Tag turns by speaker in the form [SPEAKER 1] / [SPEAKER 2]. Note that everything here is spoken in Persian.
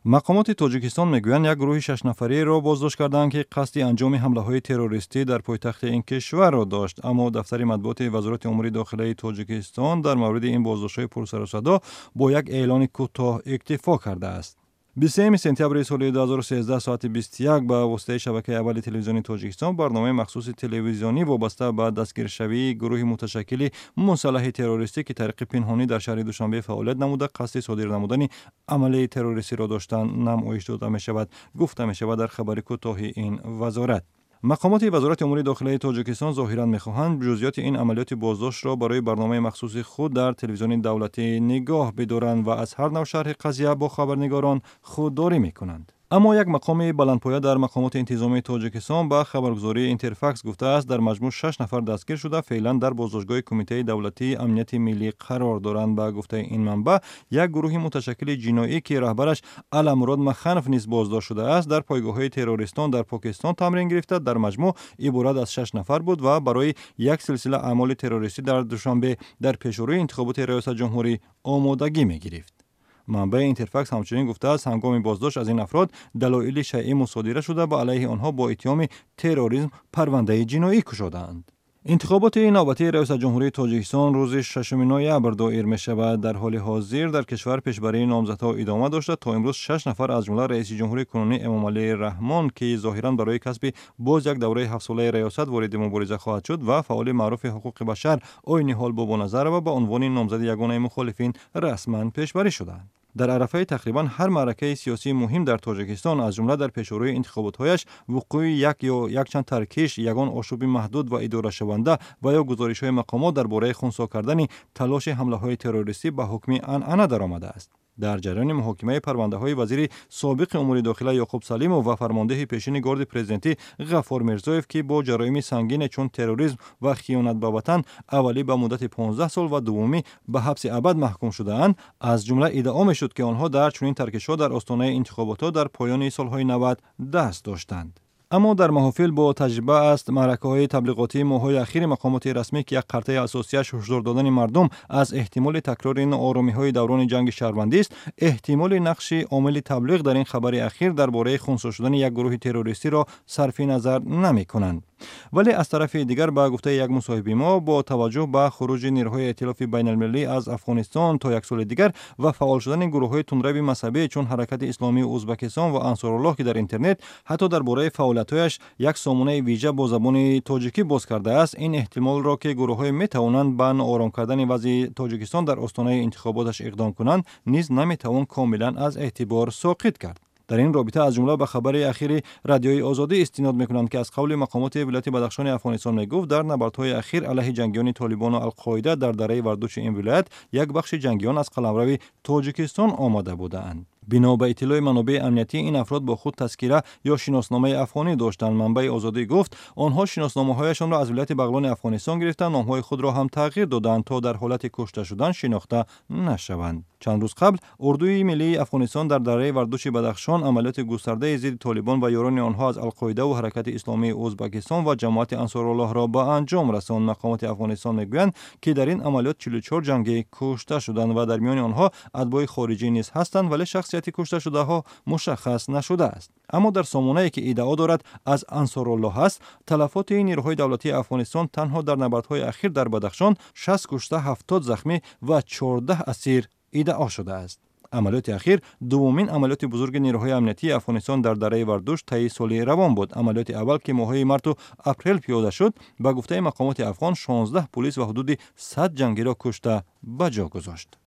[SPEAKER 1] مقامات تاجیکستان میگویند یک گروه 6 نفره را بازداشت کردند که قصد انجام حمله‌های تروریستی در پایتخت این کشور را داشت، اما دفتر مطبوعات وزارت امور داخلی تاجیکستان در مورد این بازداشت‌های پر سر و صدا با یک اعلان کوتاه اکتفا کرده است. 23 سپتامبر سال 2013 ساعت 21 به واسطه شبکه اول تلویزیونی تاجیکستان برنامه مخصوص تلویزیونی وابسته به دستگیرشوی گروه متشکل مسلح تروریستی که طریق پنهانی در شهر دوشنبه فعالیت نموده قصد صادر نمودن عمل تروریستی را داشتند نمایش داده می شود، گفته می شود در خبر کوتاه این وزارت. مقامات وزارت امور داخلی تاجیکستان ظاهراً می‌خواهند جزئیات این عملیات بازداشت را برای برنامه مخصوص خود در تلویزیون دولتی نگاه بدارند و از هر نوع شرح قضیه با خبرنگاران خودداری می‌کنند. اما یک مقام بلندپایه در مقامات انتظامی تاجیکستان به خبرگزاری اینترفکس گفته است در مجموع 6 نفر دستگیر شده فعلا در بازداشتگاه کمیته دولتی امنیت ملی قرار دارند. به گفته این منبع یک گروه متشکل جنایی که رهبرش علامراد مخنف نیز بازداشت شده است در پایگاه‌های تروریستان در پاکستان تمرین گرفته. در مجموع عبارت از 6 نفر بود و برای یک سلسله اعمال تروریستی در دوشنبه در پیشروی انتخابات ریاست جمهوری آمادگی می‌گرفت. منبع اینترفکس همچنین گفته است هنگام بازداشت از این افراد دلایل شیعی مصادره شده و علیه آنها با اتهام تروریسم پرونده جنایی گشوده‌اند. انتخابات نوبتی ریاست جمهوری تاجیکستان روز 6 نوامبر دایر می شود. در حال حاضر در کشور پیشبری نامزدها ادامه داشته. تا امروز 6 نفر از جمله رئیس جمهوری کنونی امامعلی رحمان که ظاهراً برای کسب باز یک دوره 7 ساله ریاست وارد مبارزه خواهد شد و فعال معروف حقوق بشر عین حال با نظر و به عنوان نامزد یگانه مخالفین رسما پیشبری شدند. در عرفه تقریبا هر معرکه سیاسی مهم در تاجیکستان از جمله در پیشروی انتخابات‌هایش وقوع یک چند ترکیش، یگان آشوب محدود و اداره شونده و یا گزارش‌های مقامات درباره خنثی کردن تلاش حمله‌های تروریستی به حکم عنعنه درآمده است. در جریان محاکمه پرونده‌های وزیر سابق امور داخلی یعقوب سلیموف و فرمانده پیشین گارد پرزیدنتی غفار میرزایف که با جرایم سنگین چون تروریسم و خیانت به وطن اولی به مدت 15 سال و دومی به حبس ابد محکوم شده‌اند، از جمله ادعا می‌شد که آنها در چنین ترکش‌ها در آستانه انتخابات در پایان سال‌های 90 دست داشتند. اما در محافل با تجربه است معرکه‌های تبلیغاتی ماه‌های اخیر مقامات رسمی که یک قرطه اساسیش هشدار دادن مردم از احتمال تکرار ناآرامی‌های دوران جنگ شهروندی است، احتمال نقش عامل تبلیغ در این خبر اخیر درباره خنثی شدن یک گروه تروریستی را صرف نظر نمی‌کنند. ولی از طرف دیگر به گفته یک مصاحب ما با توجه به خروج نیروهای ائتلاف بین‌المللی از افغانستان تا یک سال دیگر و فعال شدن گروه‌های تندرو مذهبی چون حرکت اسلامی ازبکستان و انصارالله که در اینترنت حتی درباره فعالیت‌هایش یک سامانه ویژه با زبان تاجیکی باز کرده است، این احتمال را که گروه‌های می‌توانند به ناآرام کردن وضع تاجیکستان در آستانه انتخاباتش اقدام کنند نیز نمی‌توان کاملا از اعتبار ساقط کرد. در این رابطه از جمله به خبر اخیر رادیوی آزادی استناد می‌کنند که از قول مقامات ولایت بدخشان افغانستان میگفت در نبردهای اخیر علیه جنگیان طالبان و القاعده در دره وردوش این ولایت یک بخش جنگیان از قلمرو تاجیکستان آمده بودند. بنا به اطلاع منابع امنیتی این افراد با خود تذکره یا شناسنامه افغانی داشتند. منبع آزادی گفت آنها شناسنامه‌هایشان را از ولایت بغلان افغانستان گرفتند، نام‌های خود را هم تغییر دادند تا در حالت کشته شدن شناخته نشوند. چند روز قبل اردوی ملی افغانستان در دره وردوش بدخشان عملیات گسترده ضد طالبان و یاران آنها از القاعده و حرکت اسلامی ازبکستان و جماعت انصارالله را به انجام رساند. مقامات افغانستان میگویند که در این عملیات 44 جنگی کشته شدند و در میان آنها اتباع خارجی نیز هستند، ولی شخصیت کشته شده ها مشخص نشده است. اما در سامانه‌ای که ادعا دارد از انصارالله است، تلفات نیروهای دولتی افغانستان تنها در نبردهای اخیر در بدخشان 60 کشته، 70 زخمی و 14 اسیر ادعا شده است. عملیات اخیر دومین عملیات بزرگ نیروهای امنیتی افغانستان در دره وردوش طی سال روان بود. عملیات اول که ماه‌های مارس و اپریل پیاده شد، به گفته مقامات افغان 16 پلیس و حدود 100 جنگی را کشته به جا گذاشت.